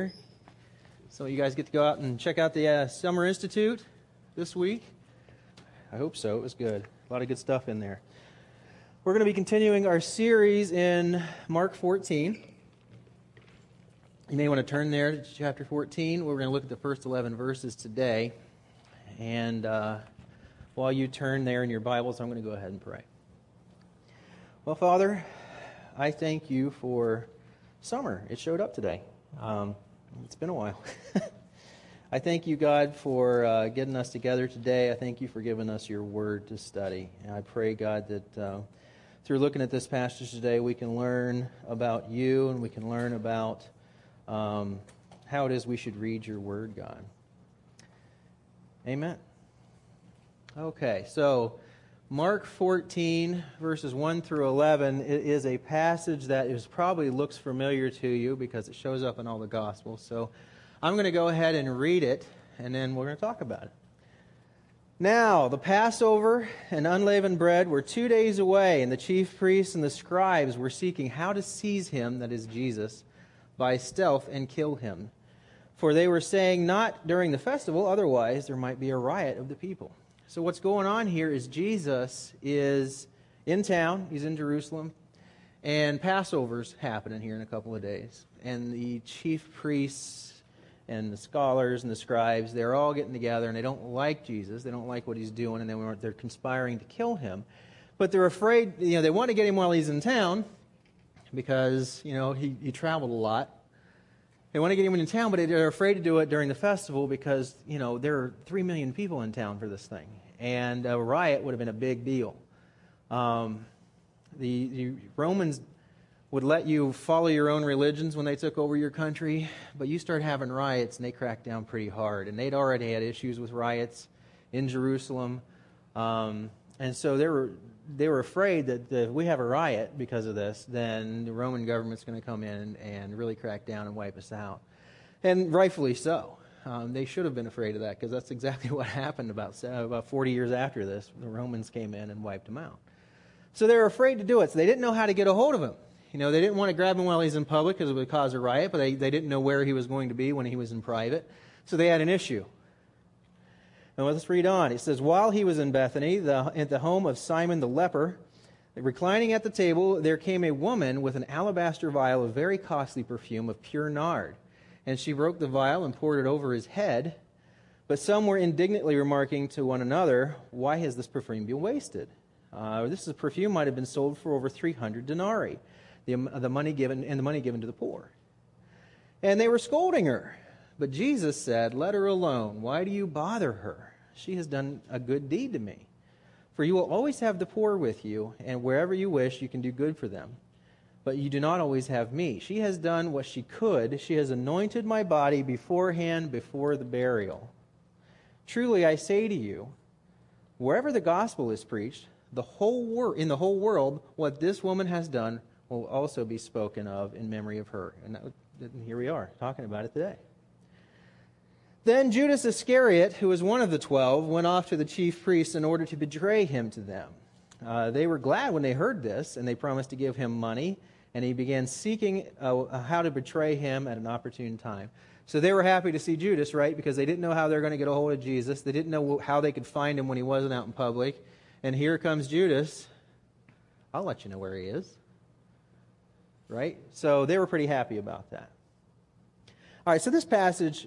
So you guys get to go out and check out the Summer Institute this week. I hope so. It was good. A lot of good stuff in there. We're going to be continuing our series in Mark 14. You may want to turn there to chapter 14. We're going to look at the first 11 verses today. And while you turn there in your Bibles, I'm going to go ahead and pray. Well, Father, I thank you for summer. It showed up today. It's been a while. I thank you, God, for getting us together today. I thank you for giving us your word to study. And I pray, God, that through looking at this passage today, we can learn about you and we can learn about how it is we should read your word, God. Amen. Okay, so Mark 14, verses 1 through 11, is a passage that probably looks familiar to you because it shows up in all the Gospels. So I'm going to go ahead and read it, and then we're going to talk about it. Now, the Passover and unleavened bread were 2 days away, and the chief priests and the scribes were seeking how to seize him, that is Jesus, by stealth and kill him. For they were saying, not during the festival, otherwise there might be a riot of the people. So what's going on here is Jesus is in town, he's in Jerusalem, and Passover's happening here in a couple of days. And the chief priests and the scholars and the scribes, they're all getting together, and they don't like Jesus, they don't like what he's doing, and they're conspiring to kill him. But they're afraid, they want to get him while he's in town, because, he traveled a lot. They want to get him in town, but they're afraid to do it during the festival because, there are 3 million people in town for this thing. And a riot would have been a big deal. The Romans would let you follow your own religions when they took over your country, but you start having riots and they cracked down pretty hard. And they'd already had issues with riots in Jerusalem. And so they were afraid that if we have a riot because of this, then the Roman government's going to come in and really crack down and wipe us out. And rightfully so. They should have been afraid of that because that's exactly what happened about 40 years after this. The Romans came in and wiped them out. So they were afraid to do it. So they didn't know how to get a hold of him. They didn't want to grab him while he's in public because it would cause a riot, but they didn't know where he was going to be when he was in private. So they had an issue. And let's read on. It says, while he was in Bethany, at the home of Simon the leper, reclining at the table, there came a woman with an alabaster vial of very costly perfume of pure nard. And she broke the vial and poured it over his head. But some were indignantly remarking to one another, why has this perfume been wasted? This perfume might have been sold for over 300 denarii, the money given to the poor. And they were scolding her. But Jesus said, let her alone. Why do you bother her? She has done a good deed to me. For you will always have the poor with you, and wherever you wish, you can do good for them. But you do not always have me. She has done what she could. She has anointed my body beforehand before the burial. Truly I say to you, wherever the gospel is preached, in the whole world, what this woman has done will also be spoken of in memory of her. And here we are, talking about it today. Then Judas Iscariot, who was one of the 12, went off to the chief priests in order to betray him to them. They were glad when they heard this, and they promised to give him money, and he began seeking how to betray him at an opportune time. So they were happy to see Judas, right? Because they didn't know how they were going to get a hold of Jesus. They didn't know how they could find him when he wasn't out in public. And here comes Judas. I'll let you know where he is. Right? So they were pretty happy about that. All right, so this passage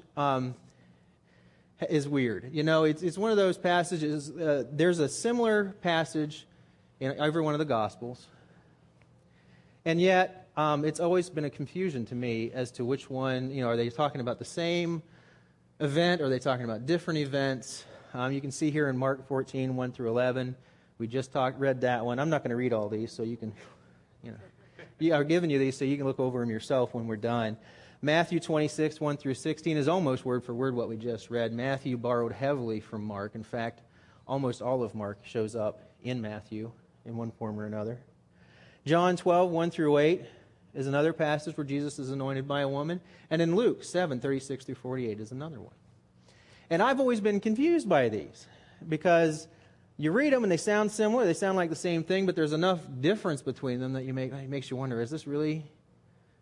is weird. It's one of those passages. There's a similar passage in every one of the Gospels. And yet, it's always been a confusion to me as to which one, are they talking about the same event, or are they talking about different events? You can see here in Mark 14, 1 through 11, we just read that one. I'm not going to read all these, so you can, I've given you these so you can look over them yourself when we're done. Matthew 26, 1 through 16 is almost word for word what we just read. Matthew borrowed heavily from Mark. In fact, almost all of Mark shows up in Matthew in one form or another. John 12, 1 through 8 is another passage where Jesus is anointed by a woman. And in Luke 7, 36 through 48 is another one. And I've always been confused by these because you read them and they sound similar. They sound like the same thing, but there's enough difference between them that it makes you wonder, is this really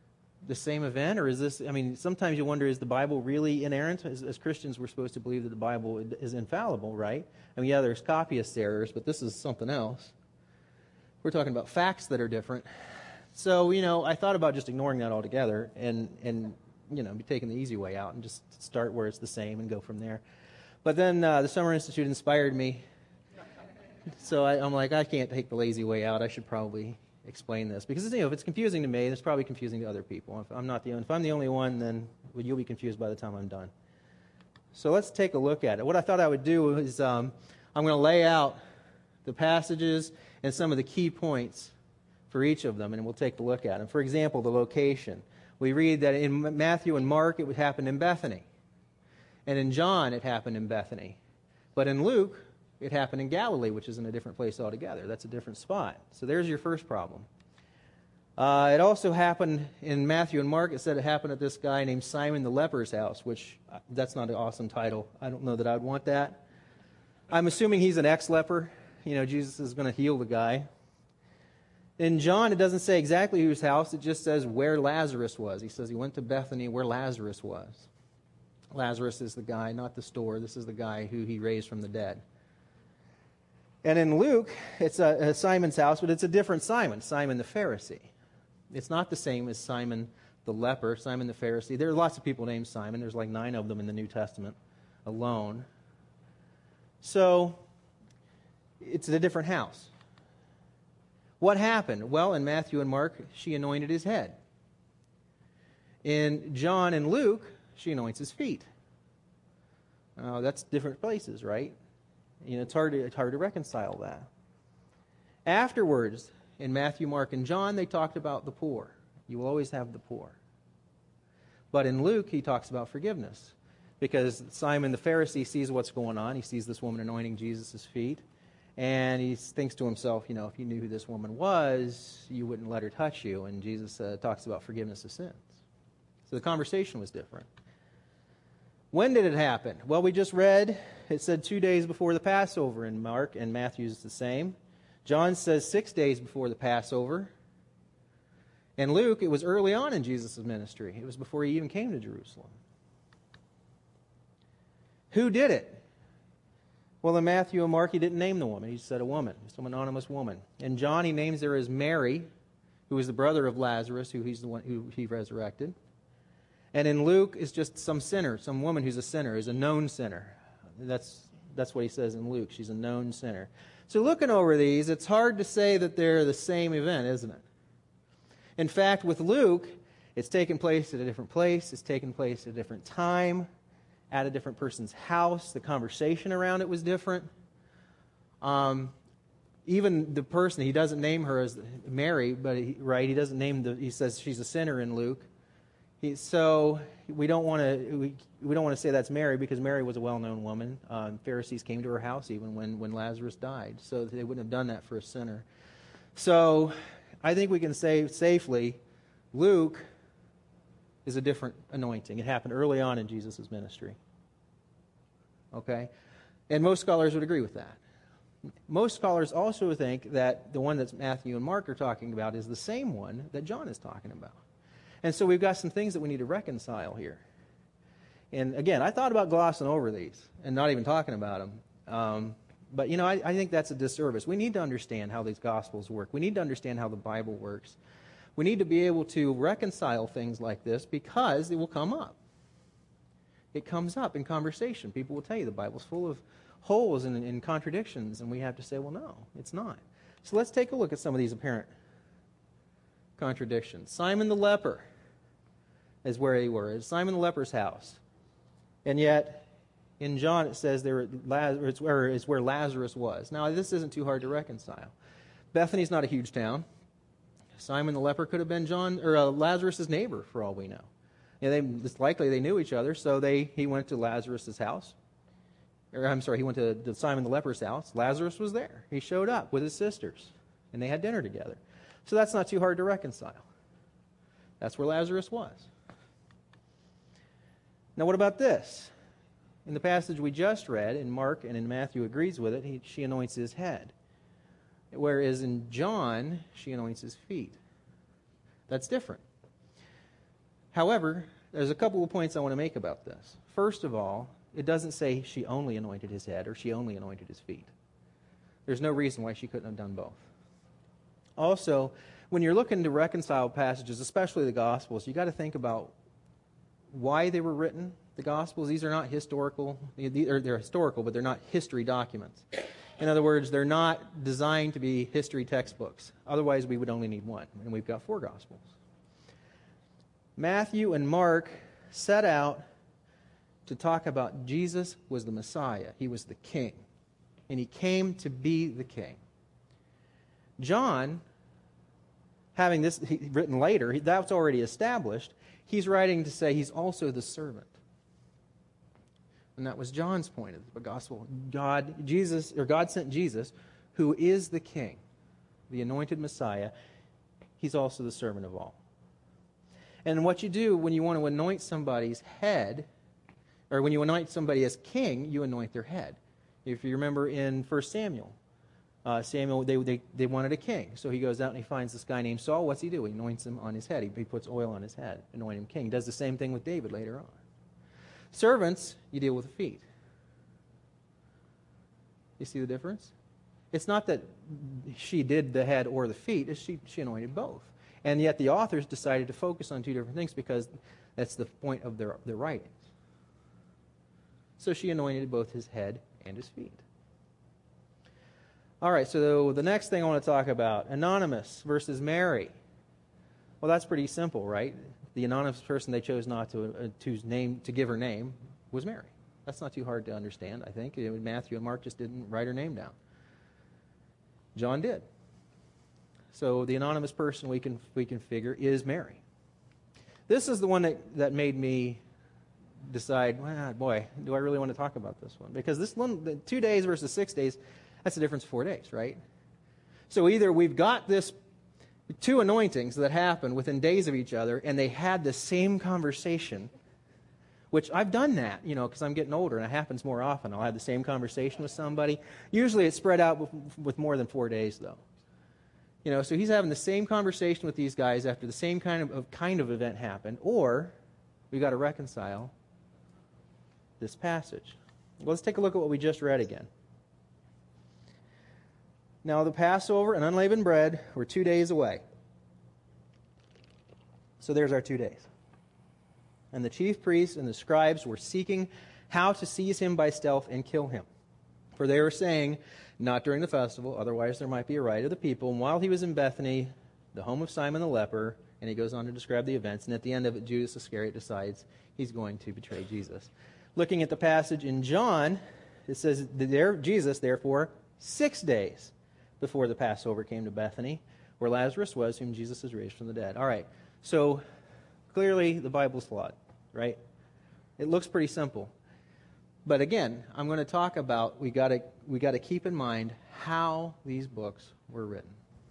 the same event, or is this, I mean, sometimes you wonder, is the Bible really inerrant? As Christians, we're supposed to believe that the Bible is infallible, right? I mean, yeah, there's copyist errors, but this is something else. We're talking about facts that are different. So, I thought about just ignoring that altogether and be taking the easy way out and just start where it's the same and go from there. But then the Summer Institute inspired me. So I'm like, I can't take the lazy way out. I should probably explain this. Because, if it's confusing to me, it's probably confusing to other people. If I'm the only one, then you'll be confused by the time I'm done. So let's take a look at it. What I thought I would do is I'm going to lay out the passages and some of the key points for each of them, and we'll take a look at them. For example, the location. We read that in Matthew and Mark, it would happen in Bethany. And in John, it happened in Bethany. But in Luke, it happened in Galilee, which is in a different place altogether. That's a different spot. So there's your first problem. It also happened in Matthew and Mark. It said it happened at this guy named Simon the leper's house, which that's not an awesome title. I don't know that I'd want that. I'm assuming he's an ex-leper. Jesus is going to heal the guy. In John, it doesn't say exactly whose house. It just says where Lazarus was. He says he went to Bethany where Lazarus was. Lazarus is the guy, not the store. This is the guy who he raised from the dead. And in Luke, it's Simon's house, but it's a different Simon, Simon the Pharisee. It's not the same as Simon the leper, Simon the Pharisee. There are lots of people named Simon. There's like 9 of them in the New Testament alone. So, it's a different house. What happened? Well, in Matthew and Mark, she anointed his head. In John and Luke, she anoints his feet. That's different places, right? It's hard to reconcile that. Afterwards, in Matthew, Mark, and John, they talked about the poor. You will always have the poor. But in Luke, he talks about forgiveness. Because Simon the Pharisee sees what's going on. He sees this woman anointing Jesus' feet. And he thinks to himself, if you knew who this woman was, you wouldn't let her touch you. And Jesus talks about forgiveness of sins. So the conversation was different. When did it happen? Well, we just read, it said 2 days before the Passover in Mark, and Matthew's the same. John says 6 days before the Passover. And Luke, it was early on in Jesus' ministry. It was before he even came to Jerusalem. Who did it? Well, in Matthew and Mark, he didn't name the woman. He said a woman, some anonymous woman. In John, he names her as Mary, who is the brother of Lazarus, who he resurrected. And in Luke, it's just some sinner, some woman who's a sinner, is a known sinner. That's what he says in Luke. She's a known sinner. So looking over these, it's hard to say that they're the same event, isn't it? In fact, with Luke, it's taken place at a different place. It's taken place at a different time, at a different person's house. The conversation around it was different. Even the person, he doesn't name her as Mary, but he doesn't name he says she's a sinner in Luke. So we don't want to say that's Mary, because Mary was a well-known woman. Pharisees came to her house even when Lazarus died, so they wouldn't have done that for a sinner. So I think we can say safely, Luke is a different anointing. It happened early on in Jesus' ministry. Okay? And most scholars would agree with that. Most scholars also think that the one that Matthew and Mark are talking about is the same one that John is talking about. And so we've got some things that we need to reconcile here. And again, I thought about glossing over these and not even talking about them. But, I think that's a disservice. We need to understand how these Gospels work. We need to understand how the Bible works. We need to be able to reconcile things like this, because it will come up. It comes up in conversation. People will tell you the Bible's full of holes and contradictions, and we have to say, well, no, it's not. So let's take a look at some of these apparent contradictions. Simon the leper is where they were. It's Simon the leper's house. And yet, in John it says it's where Lazarus was. Now, this isn't too hard to reconcile. Bethany's not a huge town. Simon the leper could have been Lazarus' neighbor, for all we know. It's likely they knew each other, so he went to Lazarus' house. He went to Simon the leper's house. Lazarus was there. He showed up with his sisters, and they had dinner together. So that's not too hard to reconcile. That's where Lazarus was. Now, what about this? In the passage we just read, in Mark and in Matthew agrees with it, she anoints his head. Whereas in John, she anoints his feet. That's different. However, there's a couple of points I want to make about this. First of all, it doesn't say she only anointed his head or she only anointed his feet. There's no reason why she couldn't have done both. Also, when you're looking to reconcile passages, especially the Gospels, you got to think about why they were written. The Gospels, these are not historical. They're historical, but they're not history documents. In other words, they're not designed to be history textbooks. Otherwise, we would only need one, and we've got 4 Gospels. Matthew and Mark set out to talk about Jesus was the Messiah. He was the king, and he came to be the king. John, having this written later, that's already established. He's writing to say he's also the servant. And that was John's point of the gospel. God sent Jesus, who is the king, the anointed Messiah. He's also the servant of all. And what you do when you want to anoint somebody's head, or when you anoint somebody as king, you anoint their head. If you remember in 1 Samuel, Samuel, they wanted a king. So he goes out and he finds this guy named Saul. What's he do? He anoints him on his head. He puts oil on his head, anoint him king. He does the same thing with David later on. Servants, you deal with the feet. You see the difference? It's not that she did the head or the feet. It's she anointed both. And yet the authors decided to focus on 2 different things because that's the point of their writings. So she anointed both his head and his feet. All right, so the next thing I want to talk about, anonymous versus Mary. Well, that's pretty simple, right? The anonymous person they chose not to give her name was Mary. That's not too hard to understand, I think. Matthew and Mark just didn't write her name down. John did. So the anonymous person we can figure is Mary. This is the one that made me decide, boy, do I really want to talk about this one? Because this one, the 2 days versus 6 days, that's the difference of 4 days, right? So either we've got this 2 anointings that happened within days of each other, and they had the same conversation, which I've done that, because I'm getting older, and it happens more often. I'll have the same conversation with somebody. Usually it's spread out with more than 4 days, though. So he's having the same conversation with these guys after the same kind of event happened, or we've got to reconcile this passage. Well, let's take a look at what we just read again. Now the Passover and unleavened bread were 2 days away. So there's our 2 days. And the chief priests and the scribes were seeking how to seize him by stealth and kill him. For they were saying, not during the festival, otherwise there might be a riot of the people. And while he was in Bethany, the home of Simon the leper, and he goes on to describe the events, and at the end of it, Judas Iscariot decides he's going to betray Jesus. Looking at the passage in John, it says, Jesus, therefore, 6 days before the Passover came to Bethany, where Lazarus was, whom Jesus has raised from the dead. All right, so clearly the Bible's flawed, right? It looks pretty simple. But again, I'm going to talk about, we got to keep in mind how these books were written.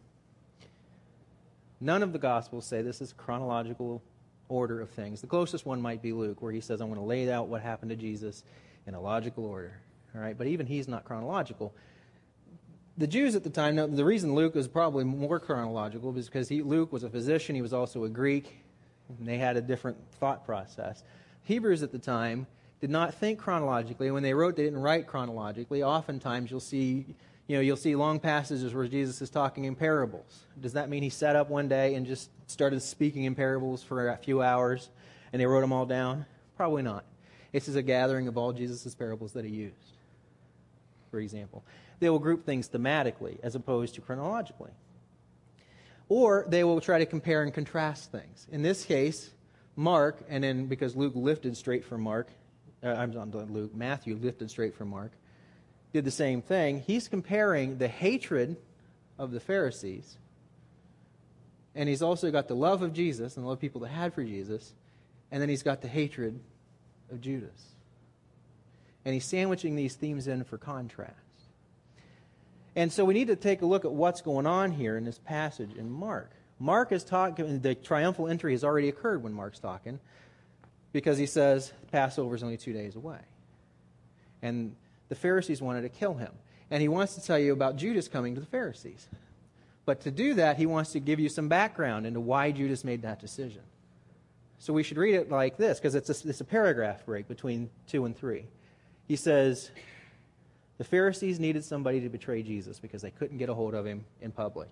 None of the Gospels say this is chronological order of things. The closest one might be Luke, where he says, I'm going to lay out what happened to Jesus in a logical order. All right, but even he's not chronological. The Jews at the time, now, the reason Luke was probably more chronological is because Luke was a physician, he was also a Greek, and they had a different thought process. Hebrews at the time did not think chronologically. When they wrote, they didn't write chronologically. Oftentimes you'll see long passages where Jesus is talking in parables. Does that mean he sat up one day and just started speaking in parables for a few hours and they wrote them all down? Probably not. This is a gathering of all Jesus' parables that he used, for example. They will group things thematically as opposed to chronologically. Or they will try to compare and contrast things. In this case, Mark, and then because Luke lifted straight from Mark, Matthew lifted straight from Mark, did the same thing. He's comparing the hatred of the Pharisees, and he's also got the love of Jesus and the love people that had for Jesus, and then he's got the hatred of Judas. And he's sandwiching these themes in for contrast. And so we need to take a look at what's going on here in this passage in Mark. Mark is talking, the triumphal entry has already occurred when Mark's talking, because he says Passover is only 2 days away. And the Pharisees wanted to kill him. And he wants to tell you about Judas coming to the Pharisees. But to do that, he wants to give you some background into why Judas made that decision. So we should read it like this, because it's a paragraph break between 2 and 3. He says, the Pharisees needed somebody to betray Jesus because they couldn't get a hold of him in public.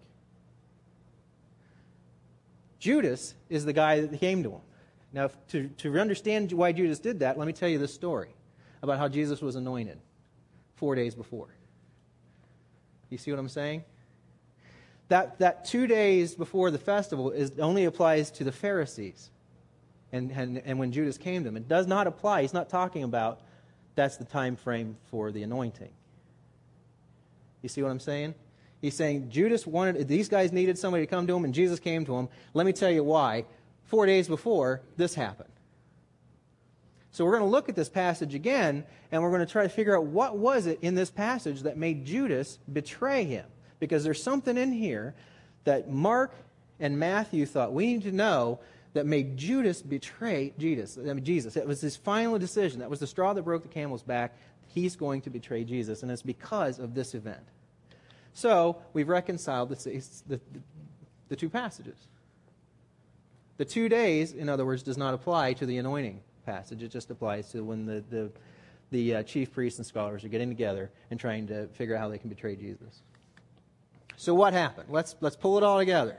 Judas is the guy that came to him. Now, to understand why Judas did that, let me tell you this story about how Jesus was anointed 4 days before. You see what I'm saying? That 2 days before the festival only applies to the Pharisees and when Judas came to them. It does not apply. He's not talking about that's the time frame for the anointing. You see what I'm saying? He's saying these guys needed somebody to come to him, and Jesus came to him. Let me tell you why. 4 days before, this happened. So we're going to look at this passage again, and we're going to try to figure out what was it in this passage that made Judas betray him. Because there's something in here that Mark and Matthew thought we need to know that made Judas betray Jesus. It was his final decision. That was the straw that broke the camel's back. He's going to betray Jesus, and it's because of this event. So we've reconciled the two passages. The 2 days, in other words, does not apply to the anointing passage. It just applies to when the chief priests and scholars are getting together and trying to figure out how they can betray Jesus. So what happened? Let's pull it all together.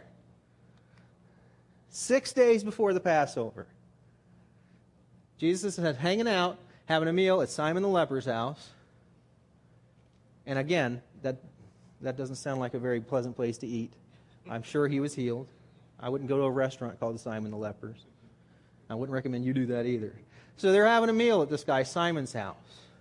6 days before the Passover, Jesus is hanging out, having a meal at Simon the leper's house. And again, that doesn't sound like a very pleasant place to eat. I'm sure he was healed. I wouldn't go to a restaurant called Simon the Leper's. I wouldn't recommend you do that either. So they're having a meal at this guy Simon's house.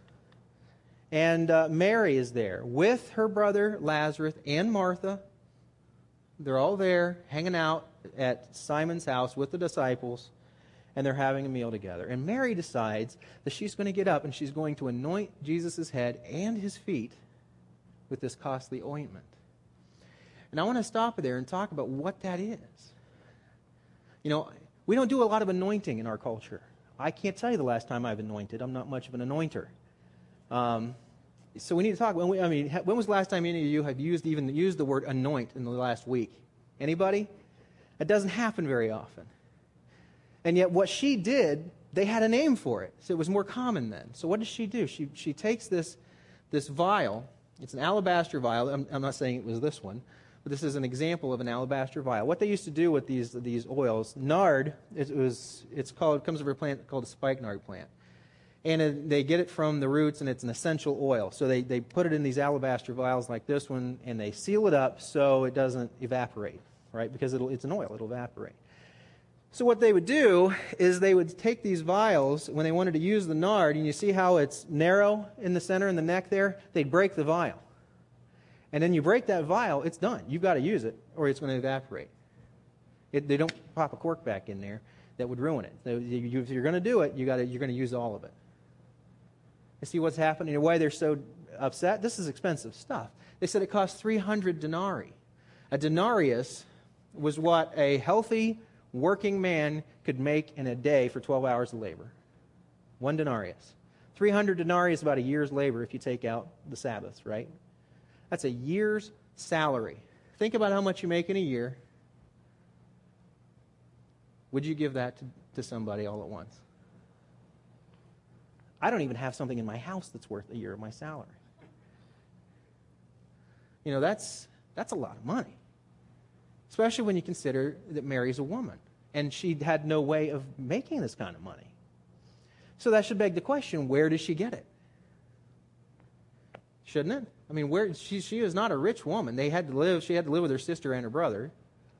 And Mary is there with her brother Lazarus and Martha. They're all there hanging out at Simon's house with the disciples, and they're having a meal together. And Mary decides that she's going to get up and she's going to anoint Jesus' head and his feet with this costly ointment. And I want to stop there and talk about what that is. You know, we don't do a lot of anointing in our culture. I can't tell you the last time I've anointed. I'm not much of an anointer. So we need to talk. When was the last time any of you have used the word anoint in the last week? Anybody? It doesn't happen very often. And yet what she did, they had a name for it. So it was more common then. So what does she do? She takes this vial. It's an alabaster vial. I'm not saying it was this one, but this is an example of an alabaster vial. What they used to do with these oils, nard, comes from a plant called a spikenard plant. And they get it from the roots, and it's an essential oil. So they put it in these alabaster vials like this one, and they seal it up so it doesn't evaporate, right? Because it's an oil, it'll evaporate. So what they would do is they would take these vials, when they wanted to use the nard, and you see how it's narrow in the center, in the neck there? They'd break the vial. And then you break that vial, it's done. You've got to use it, or it's going to evaporate. They don't pop a cork back in there. That would ruin it. So if you're going to do it, you're going to use all of it. You see what's happening and why they're so upset? This is expensive stuff. They said it cost 300 denarii. A denarius was what a healthy working man could make in a day for 12 hours of labor. 1 denarius. 300 denarii is about a year's labor if you take out the Sabbaths, right? That's a year's salary. Think about how much you make in a year. Would you give that to somebody all at once? I don't even have something in my house that's worth a year of my salary. You know, that's a lot of money. Especially when you consider that Mary's a woman. And she had no way of making this kind of money. So that should beg the question, where does she get it? Shouldn't it? I mean, she is not a rich woman. She had to live with her sister and her brother.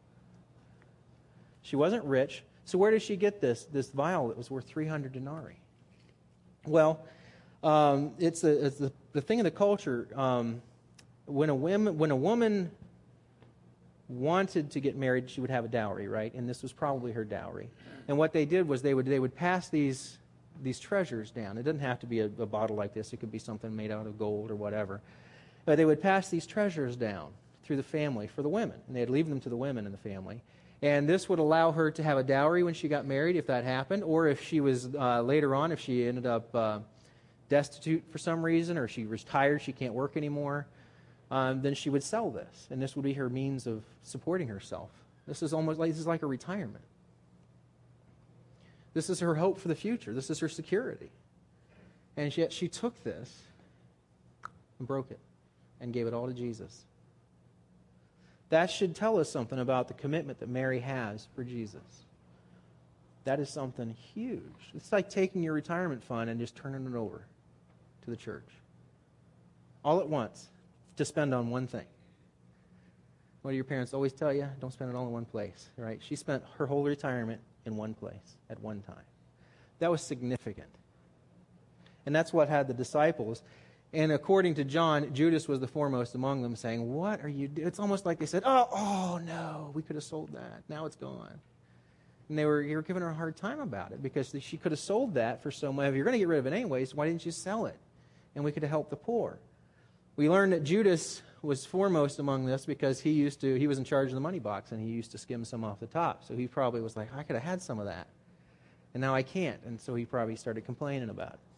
She wasn't rich. So where does she get this vial that was worth 300 denarii? Well, it's the thing in the culture. When a woman wanted to get married, she would have a dowry, right? And this was probably her dowry. And what they did was they would pass these treasures down. It doesn't have to be a bottle like this. It could be something made out of gold or whatever. But they would pass these treasures down through the family for the women, and they'd leave them to the women in the family. And this would allow her to have a dowry when she got married, if that happened, or if she was later on, if she ended up destitute for some reason, or she retired, she can't work anymore, then she would sell this, and this would be her means of supporting herself. This is like a retirement. This is her hope for the future. This is her security. And yet she took this and broke it and gave it all to Jesus. That should tell us something about the commitment that Mary has for Jesus. That is something huge. It's like taking your retirement fund and just turning it over to the church. All at once, to spend on one thing. What do your parents always tell you? Don't spend it all in one place, right? She spent her whole retirement in one place at one time. That was significant. And that's what had the disciples. And according to John, Judas was the foremost among them, saying, what are you doing? It's almost like they said, oh no, we could have sold that. Now it's gone. And they were giving her a hard time about it because she could have sold that for so much. If you're going to get rid of it anyways, why didn't you sell it? And we could have helped the poor. We learned that Judas was foremost among this because he was in charge of the money box and he used to skim some off the top. So he probably was like, I could have had some of that. And now I can't. And so he probably started complaining about it.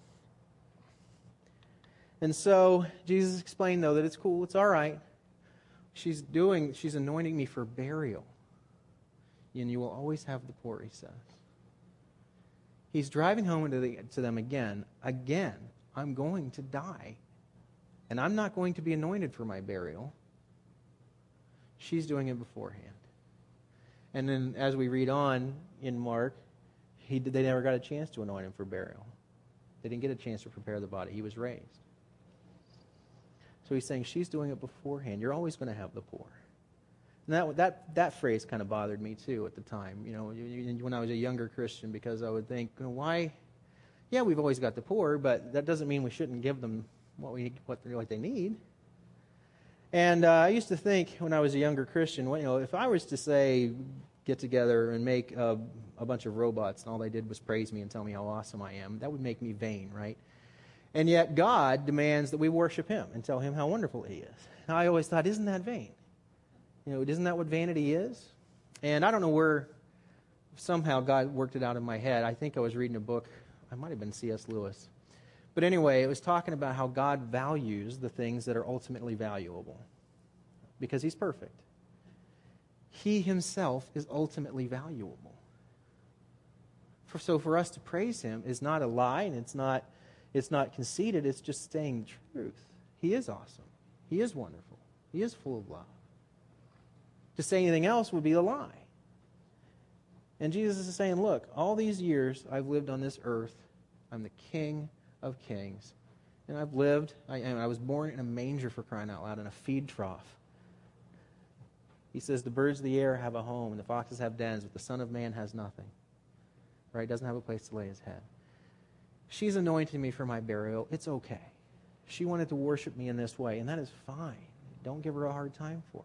And so Jesus explained, though, that it's cool, it's all right. She's anointing me for burial. And you will always have the poor, he says. He's driving home to them again. Again, I'm going to die. And I'm not going to be anointed for my burial. She's doing it beforehand. And then as we read on in Mark, they never got a chance to anoint him for burial. They didn't get a chance to prepare the body. He was raised. So he's saying she's doing it beforehand. You're always going to have the poor. And that phrase kind of bothered me too at the time. You know, when I was a younger Christian, because I would think, why? Yeah, we've always got the poor, but that doesn't mean we shouldn't give them what they need. And I used to think when I was a younger Christian, if I was to say get together and make a bunch of robots and all they did was praise me and tell me how awesome I am, that would make me vain, right? And yet God demands that we worship Him and tell Him how wonderful He is. Now I always thought, isn't that vain? Isn't that what vanity is? And I don't know where somehow God worked it out in my head. I think I was reading a book. I might have been C.S. Lewis. But anyway, it was talking about how God values the things that are ultimately valuable because He's perfect. He Himself is ultimately valuable. So for us to praise Him is not a lie, and it's not conceited. It's just saying the truth. He is awesome. He is wonderful. He is full of love. To say anything else would be a lie. And Jesus is saying, look, all these years I've lived on this earth. I'm the King of Kings. And I've lived, I was born in a manger, for crying out loud, in a feed trough. He says the birds of the air have a home and the foxes have dens, but the Son of Man has nothing. Right? Doesn't have a place to lay His head. She's anointing me for my burial. It's okay. She wanted to worship me in this way, and that is fine. Don't give her a hard time for it.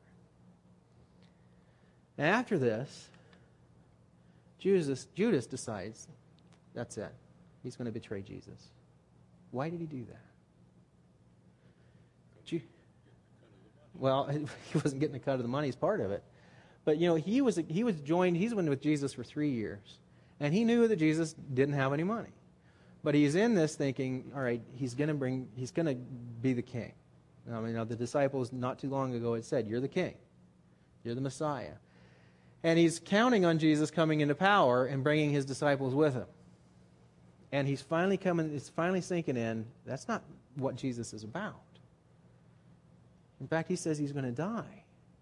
And after this, Judas decides, that's it. He's going to betray Jesus. Why did he do that? Well, he wasn't getting a cut of the money as part of it. But, he's been with Jesus for 3 years. And he knew that Jesus didn't have any money. But he's in this thinking, all right, he's going to be the king. The disciples not too long ago had said, you're the king. You're the Messiah. And he's counting on Jesus coming into power and bringing his disciples with him. And it's finally sinking in, that's not what Jesus is about. In fact, he says he's going to die.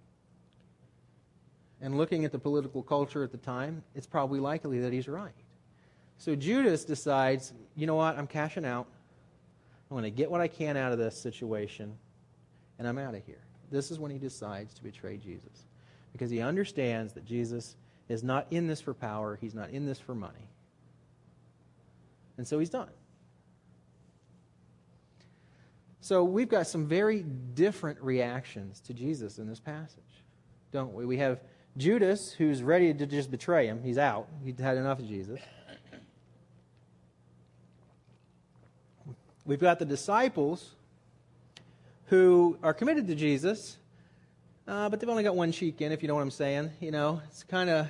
And looking at the political culture at the time, it's probably likely that he's right. So Judas decides, you know what, I'm cashing out. I'm going to get what I can out of this situation, and I'm out of here. This is when he decides to betray Jesus. Because he understands that Jesus is not in this for power. He's not in this for money. And so he's done. So we've got some very different reactions to Jesus in this passage, don't we? We have Judas, who's ready to just betray him. He's out. He'd had enough of Jesus. We've got the disciples who are committed to Jesus, but they've only got one cheek in, if you know what I'm saying. It's kind of,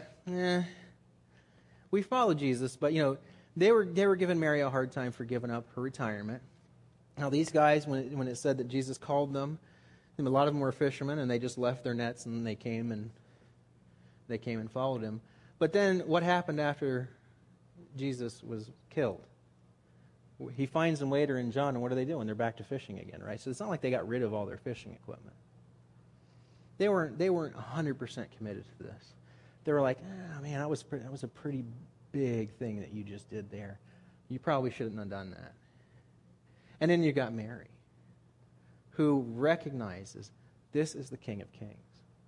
we follow Jesus, but, they were giving Mary a hard time for giving up her retirement. Now, these guys, when it said that Jesus called them, a lot of them were fishermen, and they just left their nets, and they came and followed him. But then what happened after Jesus was killed. He finds them later in John, and what are they doing? They're back to fishing again, right? So it's not like they got rid of all their fishing equipment. They weren't 100% committed to this. They were like, oh, man, that was a pretty big thing that you just did there. You probably shouldn't have done that. And then you got Mary, who recognizes this is the King of Kings.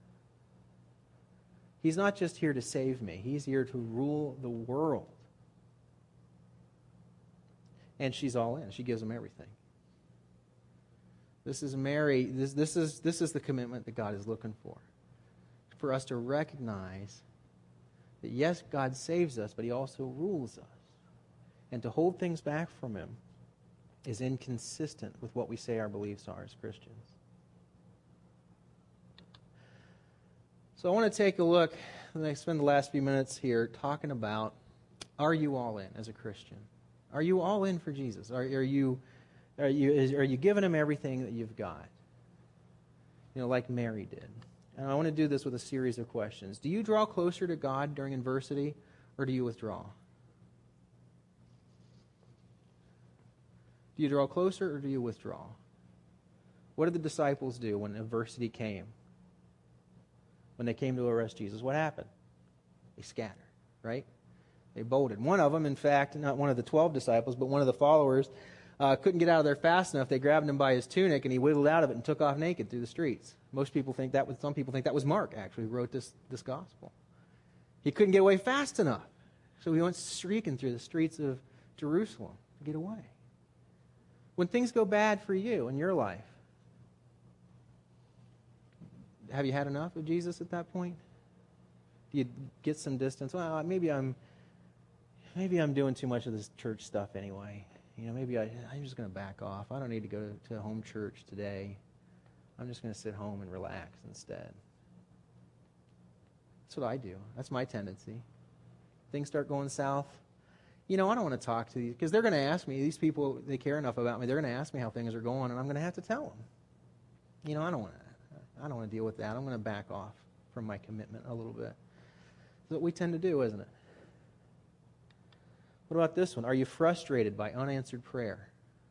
He's not just here to save me. He's here to rule the world. And she's all in. She gives him everything. This is Mary. This is the commitment that God is looking for us to recognize that yes, God saves us, but He also rules us. And to hold things back from Him is inconsistent with what we say our beliefs are as Christians. So I want to take a look, and I spend the last few minutes here talking about, are you all in as a Christian? Are you all in for Jesus? Are you giving Him everything that you've got? You know, like Mary did. And I want to do this with a series of questions. Do you draw closer to God during adversity, or do you withdraw? Do you draw closer, or do you withdraw? What did the disciples do when adversity came? When they came to arrest Jesus, what happened? They scattered, right? They bolted. One of them, in fact, not one of the 12 disciples, but one of the followers, couldn't get out of there fast enough. They grabbed him by his tunic, and he wiggled out of it and took off naked through the streets. Some people think that was Mark, actually, who wrote this gospel. He couldn't get away fast enough, so he went streaking through the streets of Jerusalem to get away. When things go bad for you in your life, have you had enough of Jesus at that point? Do you get some distance? Well, maybe I'm doing too much of this church stuff anyway. You know, maybe I'm just going to back off. I don't need to go to home church today. I'm just going to sit home and relax instead. That's what I do. That's my tendency. Things start going south. You know, I don't want to talk to these, because they're going to ask me, these people, they care enough about me, they're going to ask me how things are going, and I'm going to have to tell them. You know, I don't want to deal with that. I'm going to back off from my commitment a little bit. That's what we tend to do, isn't it? What about this one? Are you frustrated by unanswered prayer?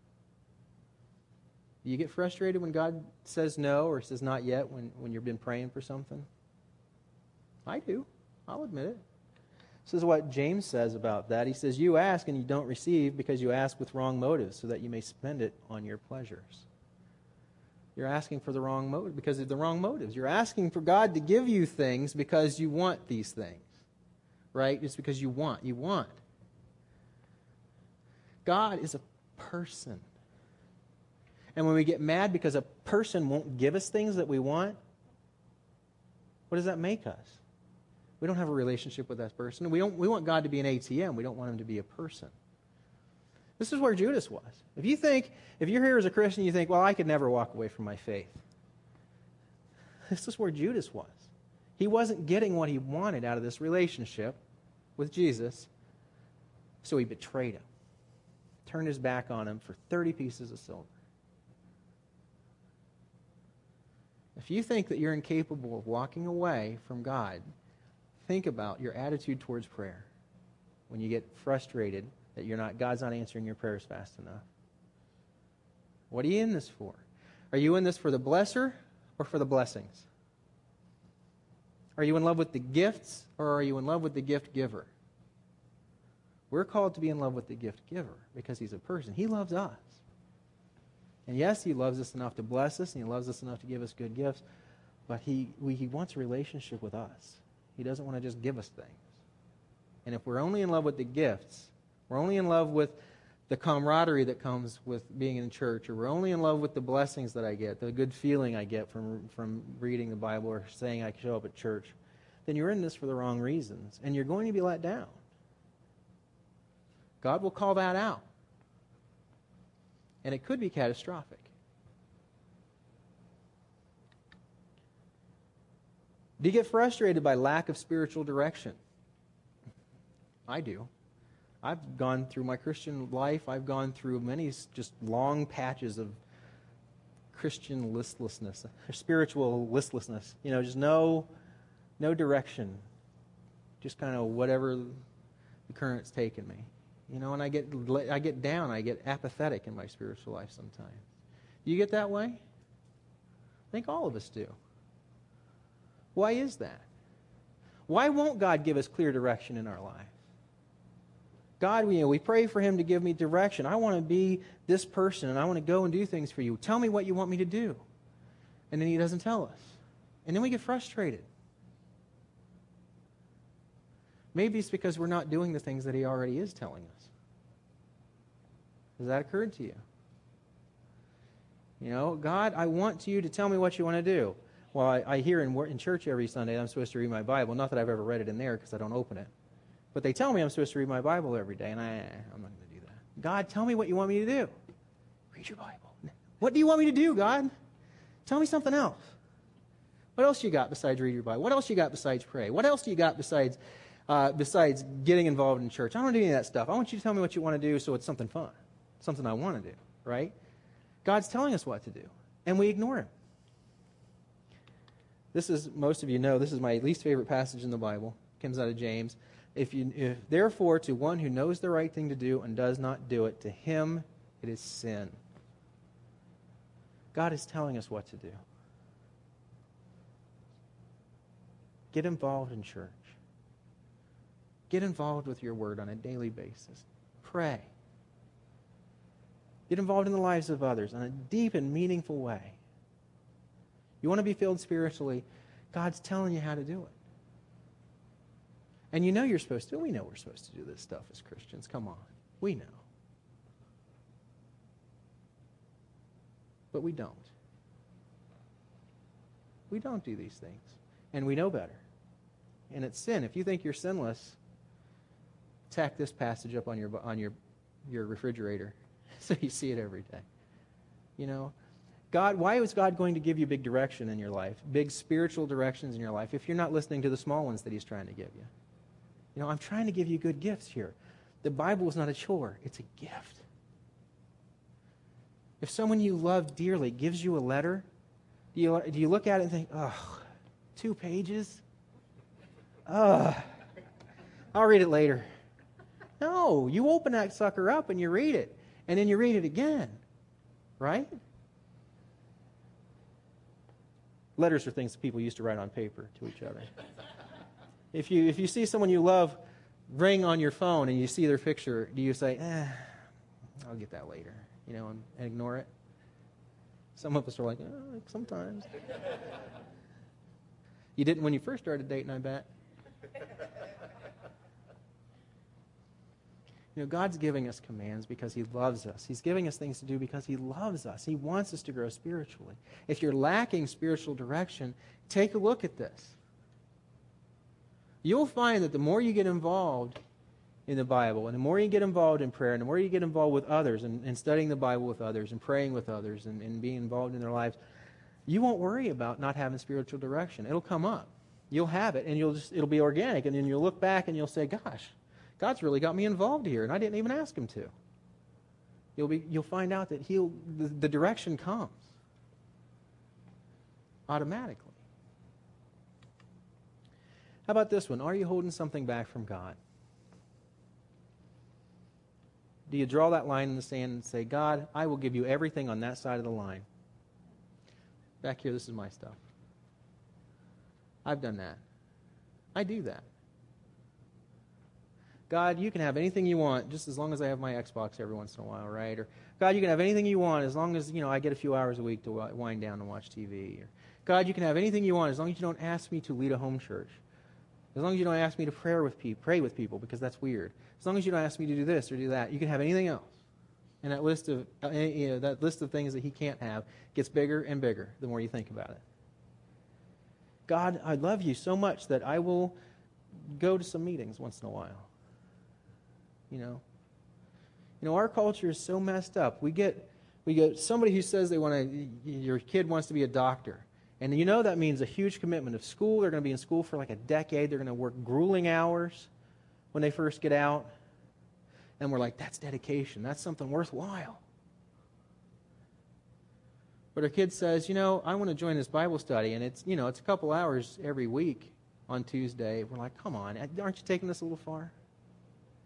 Do you get frustrated when God says no or says not yet when you've been praying for something? I do. I'll admit it. This is what James says about that. He says, you ask and you don't receive because you ask with wrong motives so that you may spend it on your pleasures. You're asking for the wrong motive because of the wrong motives. You're asking for God to give you things because you want these things, right? It's because you want. You want. God is a person. And when we get mad because a person won't give us things that we want, what does that make us? We don't have a relationship with that person. We want God to be an ATM. We don't want Him to be a person. This is where Judas was. If you're here as a Christian, you think, well, I could never walk away from my faith. This is where Judas was. He wasn't getting what he wanted out of this relationship with Jesus, so he betrayed Him. Turned his back on Him for 30 pieces of silver. If you think that you're incapable of walking away from God, think about your attitude towards prayer when you get frustrated that God's not answering your prayers fast enough. What are you in this for? Are you in this for the blesser or for the blessings? Are you in love with the gifts or are you in love with the gift giver? We're called to be in love with the gift giver because He's a person. He loves us. And yes, He loves us enough to bless us and He loves us enough to give us good gifts, but He wants a relationship with us. He doesn't want to just give us things. And if we're only in love with the gifts, we're only in love with the camaraderie that comes with being in church, or we're only in love with the blessings that I get, the good feeling I get from reading the Bible or saying I show up at church, then you're in this for the wrong reasons, and you're going to be let down. God will call that out. And it could be catastrophic. Do you get frustrated by lack of spiritual direction? I do. I've gone through my Christian life, I've gone through many just long patches of Christian listlessness, or spiritual listlessness. You know, just no direction. Just kind of whatever the current's taking me. You know, and I get down, I get apathetic in my spiritual life sometimes. Do you get that way? I think all of us do. Why is that? Why won't God give us clear direction in our life? God, we pray for Him to give me direction. I want to be this person, and I want to go and do things for you. Tell me what you want me to do. And then He doesn't tell us. And then we get frustrated. Maybe it's because we're not doing the things that He already is telling us. Has that occurred to you? You know, God, I want you to tell me what you want to do. Well, I hear in church every Sunday I'm supposed to read my Bible. Not that I've ever read it in there because I don't open it. But they tell me I'm supposed to read my Bible every day, and I'm not going to do that. God, tell me what you want me to do. Read your Bible. What do you want me to do, God? Tell me something else. What else you got besides read your Bible? What else you got besides pray? What else do you got besides getting involved in church? I don't want to do any of that stuff. I want you to tell me what you want to do so it's something fun, something I want to do, right? God's telling us what to do, and we ignore Him. This is, most of you know, this is my least favorite passage in the Bible. It comes out of James. If therefore to one who knows the right thing to do and does not do it, to him it is sin. God is telling us what to do. Get involved in church. Get involved with your word on a daily basis. Pray. Get involved in the lives of others in a deep and meaningful way. You want to be filled spiritually, God's telling you how to do it. And you know you're supposed to. We know we're supposed to do this stuff as Christians. Come on. We know. But we don't. We don't do these things. And we know better. And it's sin. If you think you're sinless, tack this passage up on your refrigerator so you see it every day. You know, God, why is God going to give you big direction in your life, big spiritual directions in your life, if you're not listening to the small ones that He's trying to give you? You know, I'm trying to give you good gifts here. The Bible is not a chore. It's a gift. If someone you love dearly gives you a letter, do you look at it and think, oh, 2 pages? I'll read it later. No, you open that sucker up and you read it. And then you read it again. Right? Letters are things that people used to write on paper to each other. If you see someone you love ring on your phone and you see their picture, do you say, I'll get that later, you know, and ignore it? Some of us are like, sometimes. You didn't when you first started dating, I bet. You know, God's giving us commands because He loves us. He's giving us things to do because He loves us. He wants us to grow spiritually. If you're lacking spiritual direction, take a look at this. You'll find that the more you get involved in the Bible, and the more you get involved in prayer, and the more you get involved with others, and studying the Bible with others, and praying with others, and being involved in their lives, you won't worry about not having spiritual direction. It'll come up. You'll have it, and it'll be organic, and then you'll look back and you'll say, gosh, God's really got me involved here, and I didn't even ask Him to. You'll find out that the direction comes automatically. How about this one? Are you holding something back from God? Do you draw that line in the sand and say, God, I will give you everything on that side of the line? Back here, this is my stuff. I've done that. I do that. God, you can have anything you want just as long as I have my Xbox every once in a while, right? Or, God, you can have anything you want as long as, I get a few hours a week to wind down and watch TV. Or, God, you can have anything you want as long as you don't ask me to lead a home church. As long as you don't ask me to pray with people, because that's weird. As long as you don't ask me to do this or do that, you can have anything else. And that list of things that He can't have gets bigger and bigger the more you think about it. God, I love you so much that I will go to some meetings once in a while. You know, our culture is so messed up. We get somebody who says your kid wants to be a doctor. And that means a huge commitment of school. They're going to be in school for like a decade. They're going to work grueling hours when they first get out. And we're like, that's dedication. That's something worthwhile. But our kid says, I want to join this Bible study. And it's a couple hours every week on Tuesday. We're like, come on, aren't you taking this a little far?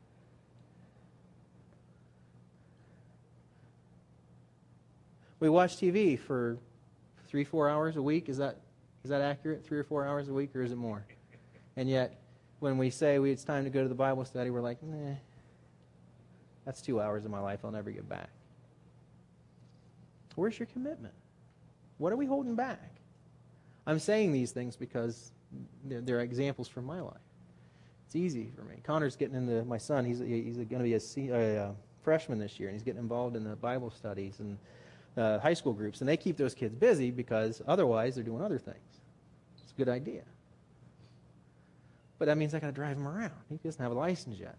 We watch TV for 3-4 hours a week. Is that accurate? 3 or 4 hours a week, or is it more? And yet, when we say it's time to go to the Bible study, we're like, nah, that's 2 hours of my life I'll never get back. Where's your commitment? What are we holding back? I'm saying these things because they're examples from my life. It's easy for me. Connor's getting into, my son, he's going to be a freshman this year, and he's getting involved in the Bible studies and high school groups, and they keep those kids busy because otherwise they're doing other things. It's a good idea. But that means I got to drive him around. He doesn't have a license yet.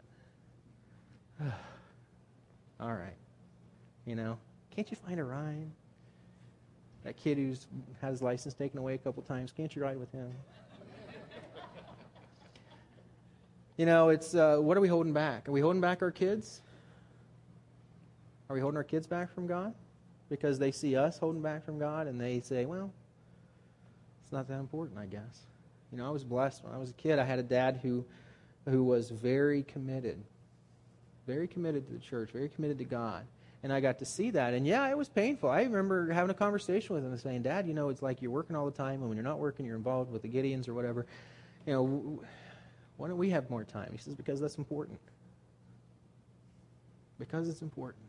All right. Can't you find a ride? That kid who's had his license taken away a couple times, can't you ride with him? It's what are we holding back? Are we holding back our kids? Are we holding our kids back from God? Because they see us holding back from God and they say, well, it's not that important, I guess. I was blessed when I was a kid. I had a dad who was very committed to the church, very committed to God. And I got to see that. And yeah, it was painful. I remember having a conversation with him and saying, Dad, it's like you're working all the time, and when you're not working, you're involved with the Gideons or whatever. Why don't we have more time? He says, because that's important. Because it's important.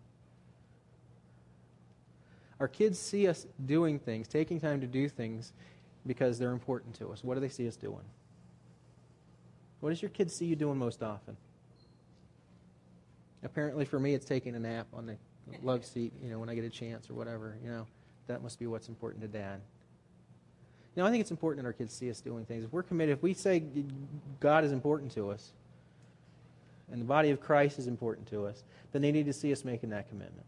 Our kids see us doing things, taking time to do things, because they're important to us. What do they see us doing? What does your kids see you doing most often? Apparently for me, it's taking a nap on the love seat, when I get a chance or whatever. That must be what's important to Dad. I think it's important that our kids see us doing things. If we're committed, if we say God is important to us, and the body of Christ is important to us, then they need to see us making that commitment.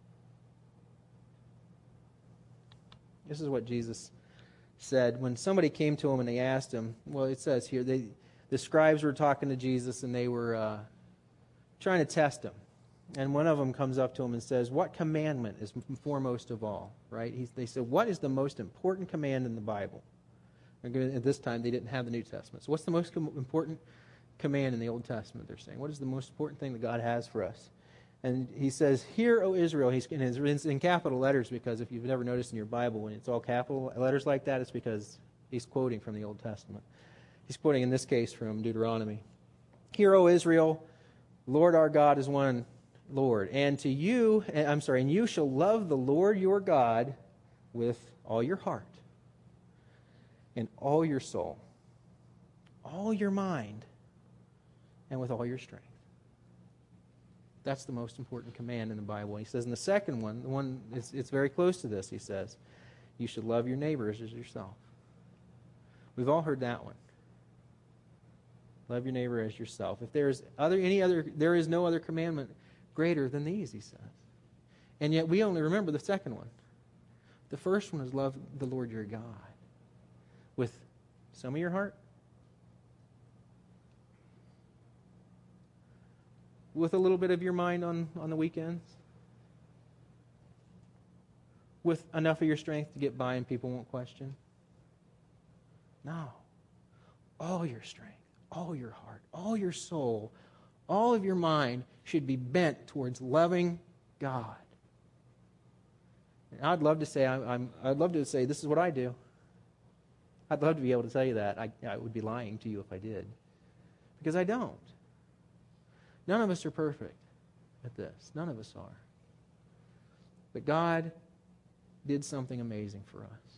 This is what Jesus said when somebody came to him and they asked him. Well, it says here, the scribes were talking to Jesus and they were trying to test him. And one of them comes up to him and says, what commandment is foremost of all? Right? They said, what is the most important command in the Bible? At this time, they didn't have the New Testament. So what's the most important command in the Old Testament, they're saying? What is the most important thing that God has for us? And he says, hear, O Israel. It's in capital letters because if you've never noticed in your Bible, when it's all capital letters like that, it's because he's quoting from the Old Testament. He's quoting, in this case, from Deuteronomy. Hear, O Israel, Lord our God is one Lord. And you shall love the Lord your God with all your heart and all your soul, all your mind, and with all your strength. That's the most important command in the Bible. He says in the second one, it's very close to this, he says, you should love your neighbors as yourself. We've all heard that one. Love your neighbor as yourself. If there is there is no other commandment greater than these, he says. And yet we only remember the second one. The first one is love the Lord your God with some of your heart, with a little bit of your mind on the weekends, with enough of your strength to get by and people won't question. No. All your strength, all your heart, all your soul, all of your mind should be bent towards loving God. And I'd love to say this is what I do. I'd love to be able to tell you that. I would be lying to you if I did. Because I don't. None of us are perfect at this. None of us are. But God did something amazing for us.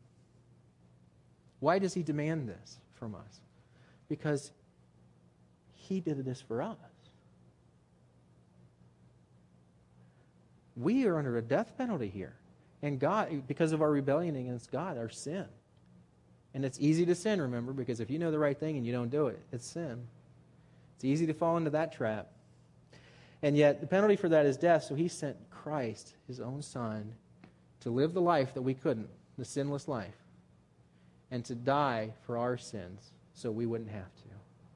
Why does He demand this from us? Because He did this for us. We are under a death penalty here. And God, because of our rebellion against God, our sin. And it's easy to sin, remember, because if you know the right thing and you don't do it, it's sin. It's easy to fall into that trap. And yet, the penalty for that is death, so He sent Christ, His own Son, to live the life that we couldn't, the sinless life, and to die for our sins so we wouldn't have to.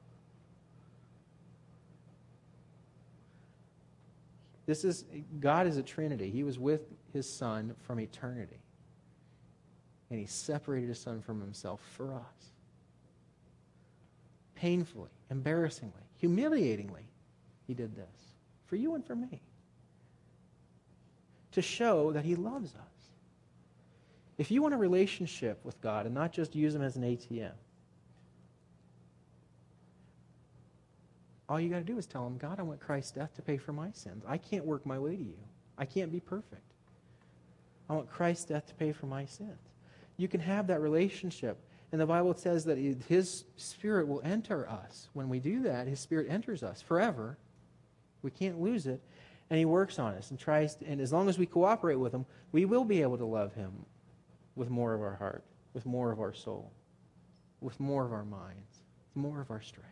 God is a Trinity. He was with His Son from eternity. And He separated His Son from Himself for us. Painfully, embarrassingly, humiliatingly, He did this. For you and for me. to show that he loves us. If you want a relationship with God and not just use him as an ATM, all you got to do is tell him, God, I want Christ's death to pay for my sins. I can't work my way to you. I can't be perfect. I want Christ's death to pay for my sins. You can have that relationship. And the Bible says that his Spirit will enter us. When we do that, his Spirit enters us forever. We can't lose it. And he works on us and tries to, and as long as we cooperate with him, we will be able to love him with more of our heart, with more of our soul, with more of our minds, with more of our strength.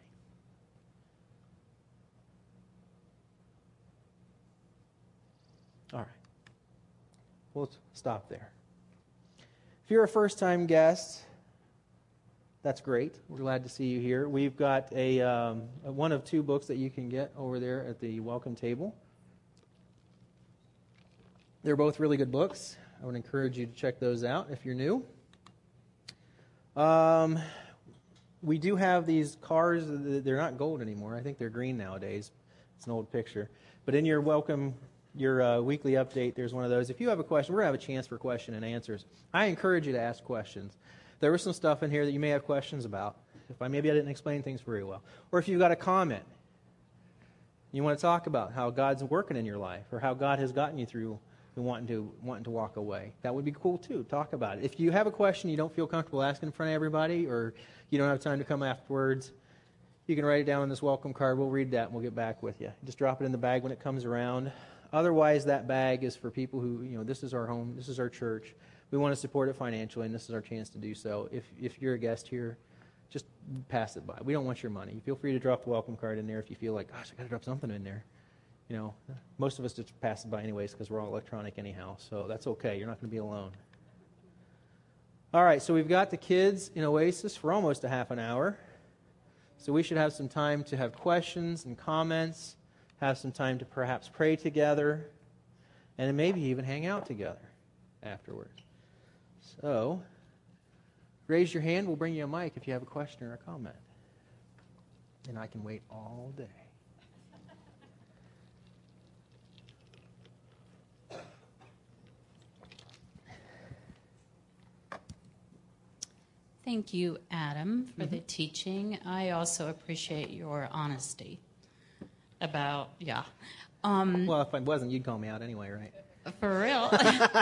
All right. We'll stop there. If you're a first-time guest, that's great. We're glad to see you here. We've got a one of two books that you can get over there at the welcome table. They're both really good books. I would encourage you to check those out if you're new. We do have these cars. They're not gold anymore. I think they're green nowadays. It's an old picture. But in your welcome, your weekly update, there's one of those. If you have a question, we're going to have a chance for question and answers. I encourage you to ask questions. There was some stuff in here that you may have questions about. Maybe I didn't explain things very well. Or if you've got a comment, you want to talk about how God's working in your life or how God has gotten you through and wanting to walk away. That would be cool too. Talk about it. If you have a question you don't feel comfortable asking in front of everybody or you don't have time to come afterwards, you can write it down on this welcome card. We'll read that and we'll get back with you. Just drop it in the bag when it comes around. Otherwise, that bag is for people who, this is our home, this is our church. We want to support it financially, and this is our chance to do so. If you're a guest here, just pass it by. We don't want your money. Feel free to drop the welcome card in there if you feel like, gosh, I got to drop something in there. Most of us just pass it by anyways because we're all electronic anyhow, so that's okay. You're not going to be alone. All right, so we've got the kids in Oasis for almost a half an hour. So we should have some time to have questions and comments, have some time to perhaps pray together, and maybe even hang out together afterwards. So, raise your hand. We'll bring you a mic if you have a question or a comment. And I can wait all day. Thank you, Adam, for the teaching. I also appreciate your honesty about, Well, if I wasn't, you'd call me out anyway, right? For real.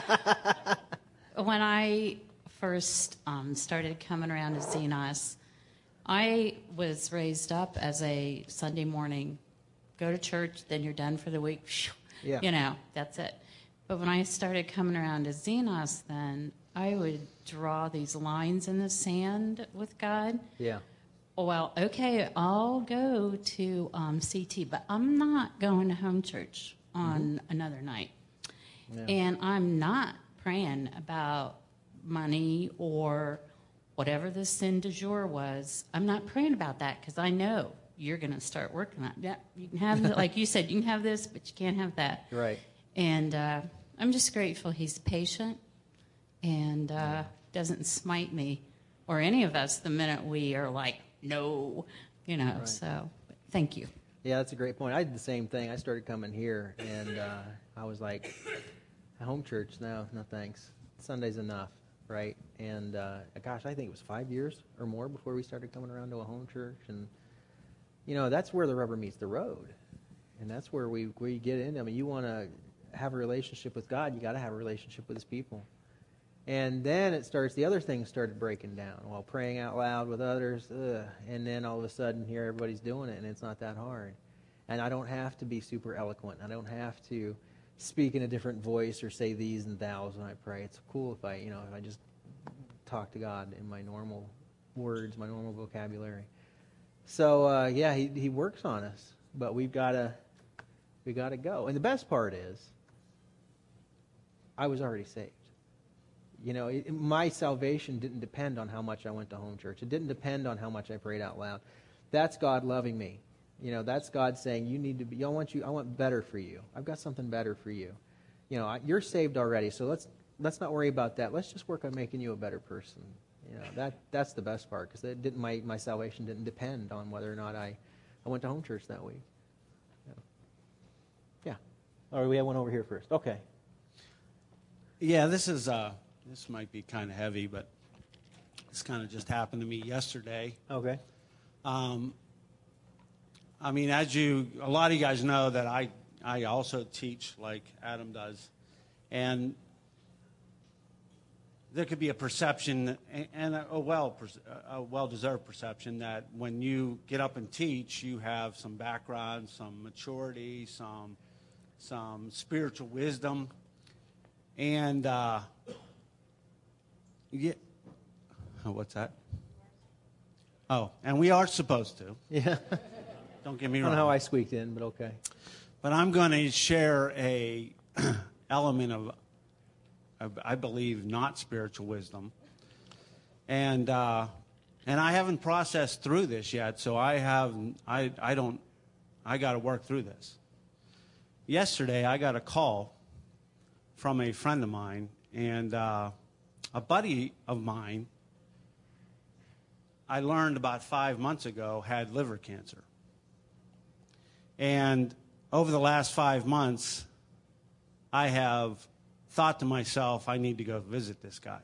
When I first started coming around to Zenos, I was raised up as a Sunday morning, go to church, then you're done for the week. Yeah. That's it. But when I started coming around to Zenos, then I would draw these lines in the sand with God. Yeah. Well, okay, I'll go to CT, but I'm not going to home church on another night. Yeah. And I'm not praying about money or whatever the sin du jour was. I'm not praying about that because I know you're going to start working on it. Yeah, you can have, like you said, you can have this, but you can't have that. Right. And I'm just grateful he's patient and doesn't smite me or any of us the minute we are like, no, right. So thank you. Yeah, that's a great point. I did the same thing. I started coming here, and I was like, home church, no thanks. Sunday's enough, right? And gosh, I think it was 5 years or more before we started coming around to a home church. And, that's where the rubber meets the road. And that's where we get into. I mean, you want to have a relationship with God, you got to have a relationship with his people. And then the other things started breaking down while praying out loud with others. And then all of a sudden here everybody's doing it and it's not that hard. And I don't have to be super eloquent. I don't have to speak in a different voice or say these and thous when I pray. It's cool if I just talk to God in my normal words, my normal vocabulary. So he works on us, but we got to go. And the best part is I was already saved. My salvation didn't depend on how much I went to home church. It didn't depend on how much I prayed out loud. That's God loving me. That's God saying, you need to be, I want better for you. I've got something better for you. You're saved already, so let's not worry about that. Let's just work on making you a better person. That's the best part, because my salvation didn't depend on whether or not I went to home church that week. Yeah. All right, we have one over here first. Okay. Yeah, this might be kind of heavy, but this kind of just happened to me yesterday. Okay. I mean, a lot of you guys know that I also teach like Adam does, and there could be a perception, and a well-deserved perception, that when you get up and teach, you have some background, some maturity, some spiritual wisdom, and what's that? Oh, and we are supposed to. Yeah. Don't get me I wrong. don't know how I squeaked in, but okay. But I'm going to share a element of, I believe, not spiritual wisdom, and I haven't processed through this yet. So I got to work through this. Yesterday, I got a call from a friend of mine, and a buddy of mine, I learned about 5 months ago, had liver cancer. And over the last 5 months, I have thought to myself, I need to go visit this guy.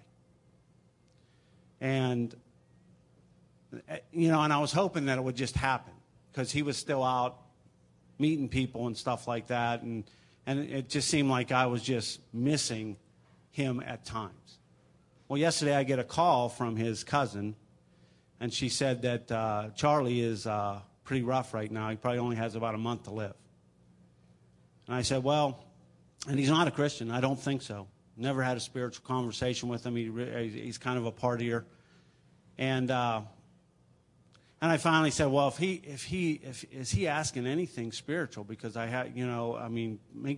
And, and I was hoping that it would just happen, because he was still out meeting people and stuff like that, and it just seemed like I was just missing him at times. Well, yesterday I get a call from his cousin, and she said that Charlie is pretty rough right now. He probably only has about a month to live. And I said, well, and he's not a Christian. I don't think so. Never had a spiritual conversation with him. He's kind of a partier. And I finally said, well, is he asking anything spiritual? Because I'm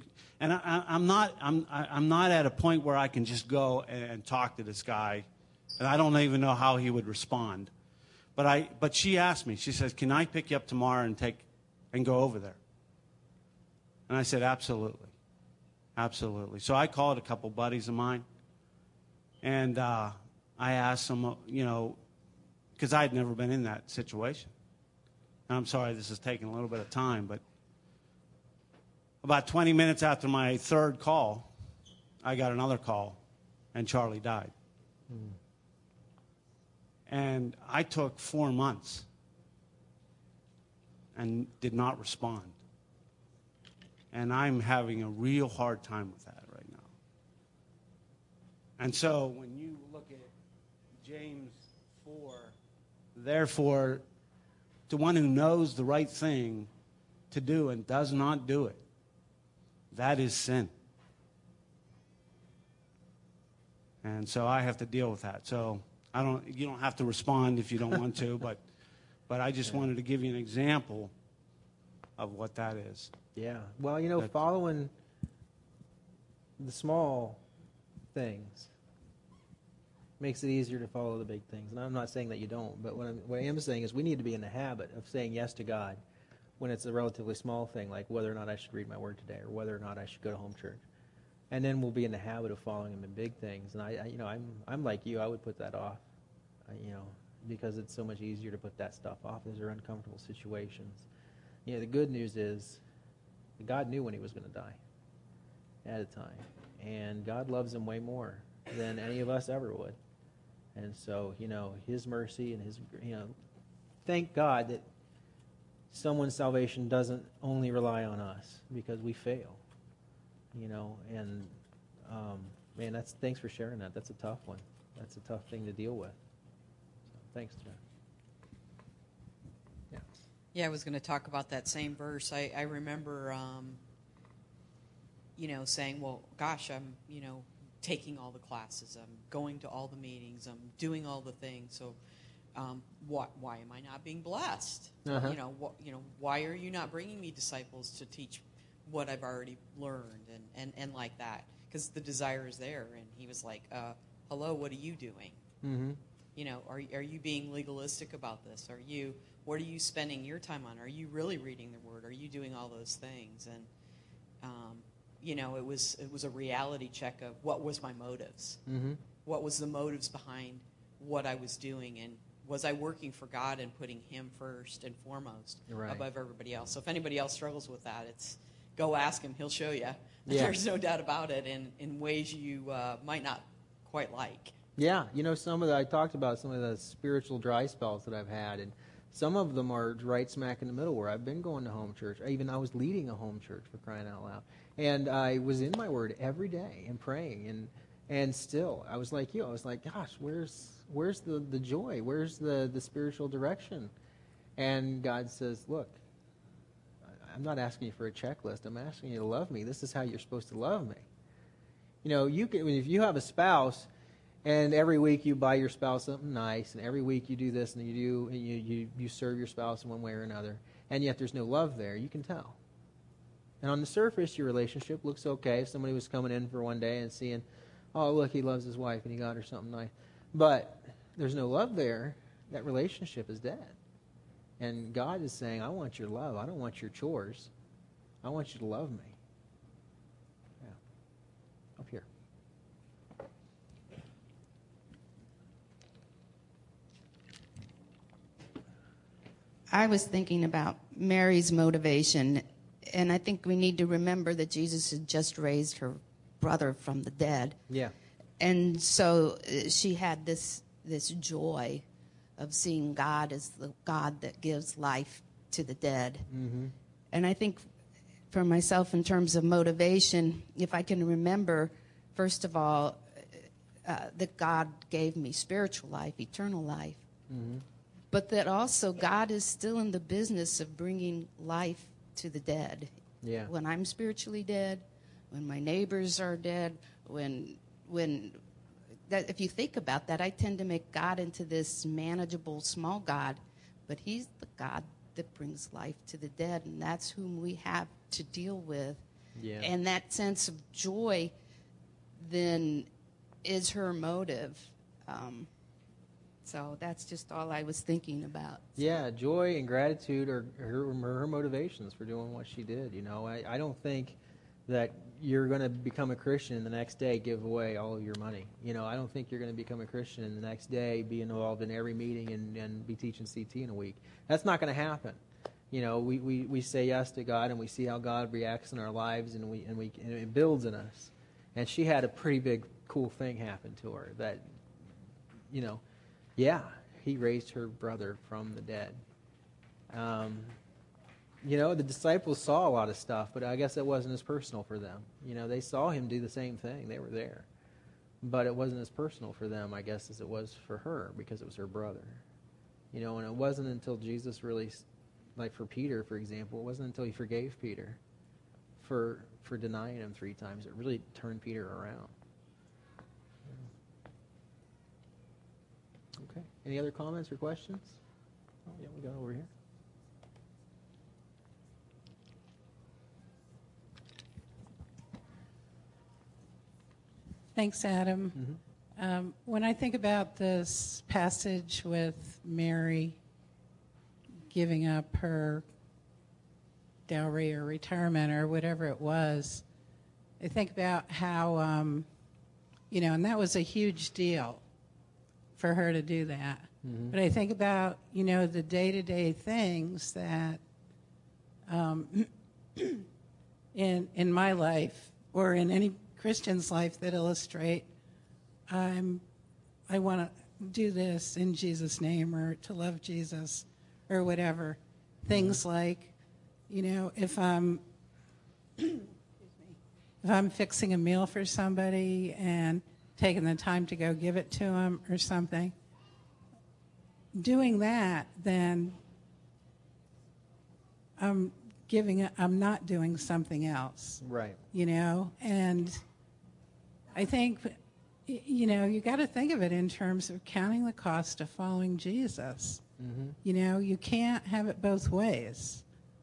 not at a point where I can just go and talk to this guy, and I don't even know how he would respond. But she asked me. She says, "Can I pick you up tomorrow and go over there?" And I said, "Absolutely, absolutely." So I called a couple buddies of mine, and I asked them, because I had never been in that situation. And I'm sorry this is taking a little bit of time, but about 20 minutes after my third call, I got another call, and Charlie died. Mm. And I took 4 months and did not respond. And I'm having a real hard time with that right now. And so when you look at James 4, therefore, to one who knows the right thing to do and does not do it, that is sin. And so I have to deal with that. So you don't have to respond if you don't want to, but I just wanted to give you an example of what that is. Yeah. Well, following the small things makes it easier to follow the big things. And I'm not saying that you don't, but what I am saying is we need to be in the habit of saying yes to God when it's a relatively small thing, like whether or not I should read my word today or whether or not I should go to home church. And then we'll be in the habit of following him in big things. And I'm like you. I would put that off, because it's so much easier to put that stuff off. Those are uncomfortable situations. The good news is God knew when he was going to die at a time. And God loves him way more than any of us ever would. And so, his mercy and his, thank God that someone's salvation doesn't only rely on us, because we fail. And man, thanks for sharing that. That's a tough one. That's a tough thing to deal with. So thanks, Jeff. Yeah. Yeah, I was going to talk about that same verse. I remember, saying, well, gosh, I'm, taking all the classes. I'm going to all the meetings. I'm doing all the things. So why am I not being blessed? Uh-huh. Why are you not bringing me disciples to teach what I've already learned and like that? Because the desire is there. And he was like, hello, what are you doing? Mm-hmm. Are you being legalistic about this? What are you spending your time on? Are you really reading the Word? Are you doing all those things? And, it was a reality check of what was my motives? Mm-hmm. What was the motives behind what I was doing? And was I working for God and putting him first and foremost above everybody else? So if anybody else struggles with that, it's go ask him. He'll show you. Yeah. There's no doubt about it, in ways you might not quite like. Yeah, I talked about some of the spiritual dry spells that I've had, and some of them are right smack in the middle where I've been going to home church. I was leading a home church, for crying out loud. And I was in my word every day and praying, and still, I was like you. I was like, gosh, where's the joy? Where's the spiritual direction? And God says, look, I'm not asking you for a checklist. I'm asking you to love me. This is how you're supposed to love me. If you have a spouse, and every week you buy your spouse something nice, and every week you do this, and you serve your spouse in one way or another, and yet there's no love there, you can tell. And on the surface, your relationship looks okay. If somebody was coming in for one day and seeing, oh, look, he loves his wife, and he got her something nice. But there's no love there, that relationship is dead. And God is saying, I want your love. I don't want your chores. I want you to love me. Yeah. Up here. I was thinking about Mary's motivation, and I think we need to remember that Jesus had just raised her brother from the dead. Yeah. And so she had this joy of seeing God as the God that gives life to the dead. Mm-hmm. And I think for myself, in terms of motivation, if I can remember, first of all, that God gave me spiritual life, eternal life. Mm-hmm. But that also God is still in the business of bringing life to the dead. Yeah. When I'm spiritually dead, when my neighbors are dead, if you think about that, I tend to make God into this manageable small God, but he's the God that brings life to the dead, and that's whom we have to deal with. Yeah. And that sense of joy then is her motive. So that's just all I was thinking about. Yeah, joy and gratitude are her motivations for doing what she did. I don't think that you're going to become a Christian and the next day give away all of your money. I don't think you're going to become a Christian and the next day be involved in every meeting and be teaching CT in a week. That's not going to happen. We say yes to God, and we see how God reacts in our lives, and it builds in us. And she had a pretty big, cool thing happen to her that, yeah, he raised her brother from the dead. The disciples saw a lot of stuff, but I guess it wasn't as personal for them. They saw him do the same thing. They were there. But it wasn't as personal for them, I guess, as it was for her, because it was her brother. And it wasn't until Jesus really, like for Peter, for example, it wasn't until he forgave Peter for denying him 3 times. It really turned Peter around. Okay. Any other comments or questions? Oh, yeah, we got over here. Thanks, Adam. Mm-hmm. When I think about this passage with Mary giving up her dowry or retirement or whatever it was, I think about how, and that was a huge deal for her to do that. Mm-hmm. But I think about, the day-to-day things that in my life or in any Christian's life that illustrate I want to do this in Jesus' name, or to love Jesus, or whatever. Things like, if I'm fixing a meal for somebody and taking the time to go give it to them or something, doing that, then I'm not doing something else. Right. And I think, you got to think of it in terms of counting the cost of following Jesus. Mm-hmm. You can't have it both ways.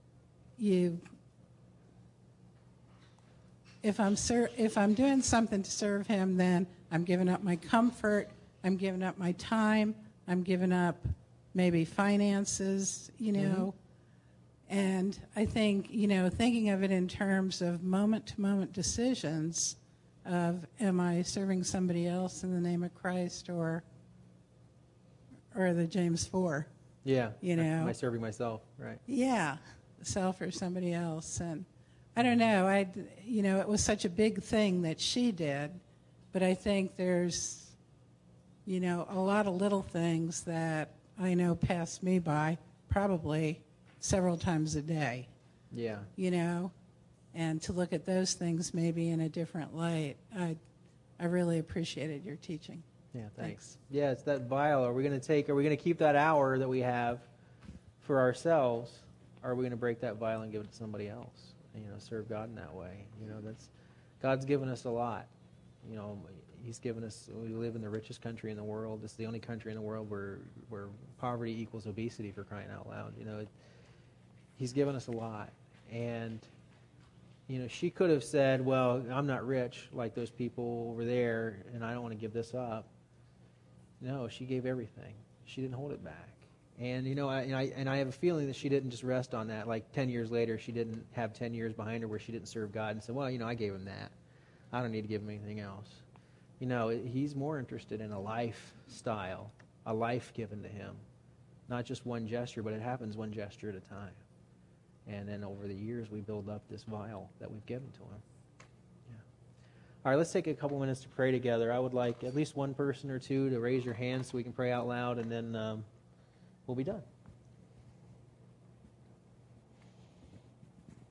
If I'm doing something to serve him, then I'm giving up my comfort, I'm giving up my time, I'm giving up maybe finances, Mm-hmm. And I think, thinking of it in terms of moment-to-moment decisions of, am I serving somebody else in the name of Christ, or the James 4? Yeah. Am I serving myself? Right. Yeah, self or somebody else. And I don't know. It was such a big thing that she did, but I think there's, a lot of little things that I know pass me by probably several times a day. Yeah. And to look at those things maybe in a different light. I really appreciated your teaching. Yeah, thanks. Yeah, it's that vial. Are we going to keep that hour that we have for ourselves, or are we going to break that vial and give it to somebody else? Serve God in that way. God's given us a lot. He's given us, we live in the richest country in the world. It's the only country in the world where poverty equals obesity, for crying out loud. He's given us a lot. And she could have said, well, I'm not rich like those people over there, and I don't want to give this up. No, she gave everything. She didn't hold it back. And, I have a feeling that she didn't just rest on that. Like 10 years later, she didn't have 10 years behind her where she didn't serve God and said, well, I gave him that. I don't need to give him anything else. He's more interested in a lifestyle, a life given to him. Not just one gesture, but it happens one gesture at a time. And then over the years, we build up this vial that we've given to him. Yeah. All right, let's take a couple minutes to pray together. I would like at least one person or two to raise your hands so we can pray out loud, and then we'll be done.